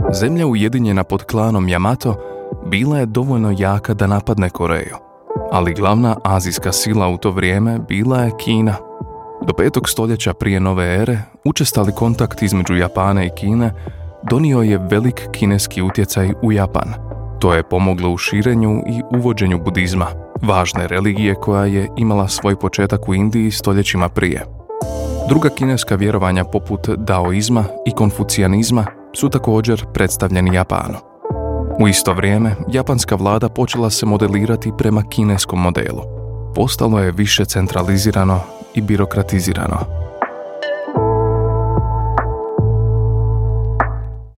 Zemlja ujedinjena pod klanom Yamato bila je dovoljno jaka da napadne Koreju, ali glavna azijska sila u to vrijeme bila je Kina. Do 5. stoljeća prije nove ere učestali kontakt između Japana i Kine donio je velik kineski utjecaj u Japan. To je pomoglo u širenju i uvođenju budizma, važne religije koja je imala svoj početak u Indiji stoljećima prije. Druga kineska vjerovanja poput daoizma i konfucijanizma su također predstavljeni Japanu. U isto vrijeme, japanska vlada počela se modelirati prema kineskom modelu. Postalo je više centralizirano i birokratizirano.